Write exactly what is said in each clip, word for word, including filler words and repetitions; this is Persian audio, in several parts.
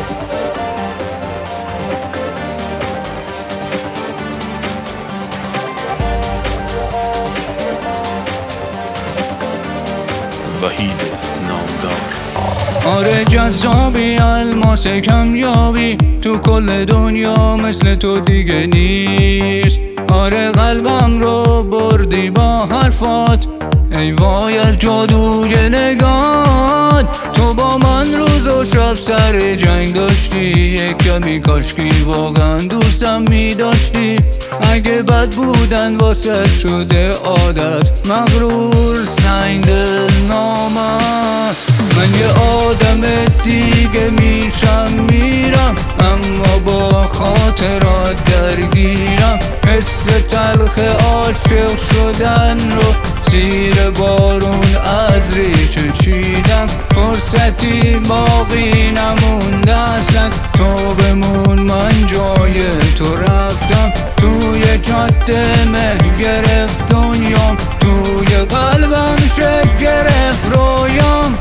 وحید نامدار. آره جذابی، الماس کمیابی، تو کل دنیا مثل تو دیگه نیست. آره قلبم رو بردی با حرفات، ای وای از جادوی نگات. تو با من روز و شب سر جنگ داشتی، یک کمی کاشکی واقعا دوستم می داشتی. اگه بد بودن واسه شده عادت، مغرور سنگ دل نامم. من یه آدم دیگه میشم میرم، اما با خاطرات درگیرم. حس تلخ عاشق شدن رو زیر بارون از ریشه چیدم. فرصتی باقی نمونده اصلا، تو بمون من جای تو رفتم. توی جاده مه گرفت دنیام، توی قلبم شکل گرفت رویام.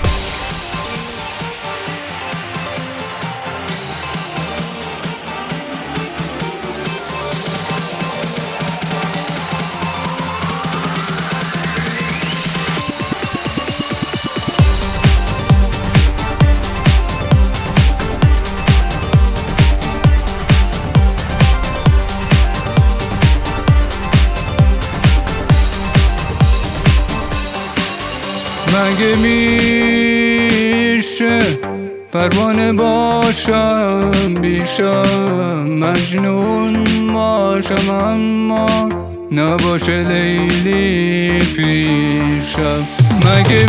مگه میشه پروانه باشم بیشم، مجنون باشم اما نباشه لیلی پیشم. مگه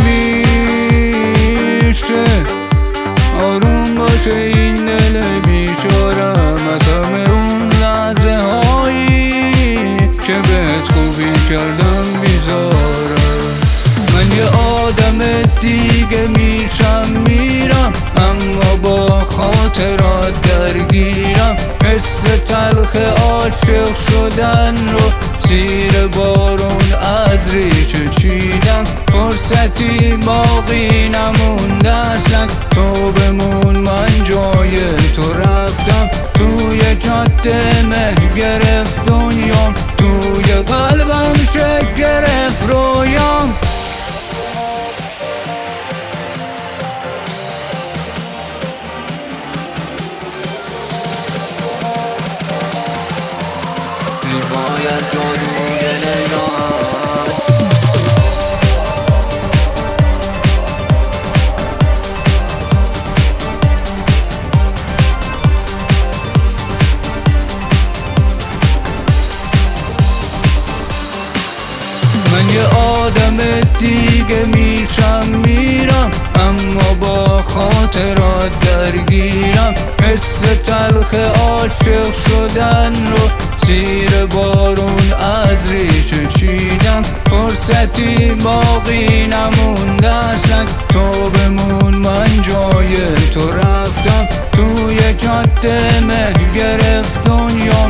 میشه آروم باشه این دل بیچارم، از همه اون لحظه هایی که بهت خوبی کردم بیزارم. من یه آدم دیگه میشم میرم، اما با خاطرات درگیرم. حس تلخ عاشق شدن رو زیر بارون از ریشه چیدم. فرصتی باقی نمونده اصلا، تو بمون من جای تو رفتم. توی جاده مه گرفت دنیام، توی قلبم شکل گرفت رویام. باید جادوی نگات. من یه آدم دیگه میشم میرم، اما با خاطرات درگیرم. حس تلخ عاشق شدن رو زیر بارون از ریشه چیدم. فرصتی باقی نمونده اصلا، تو بمون من جای تو رفتم. توی جاده مه گرفت دنیا،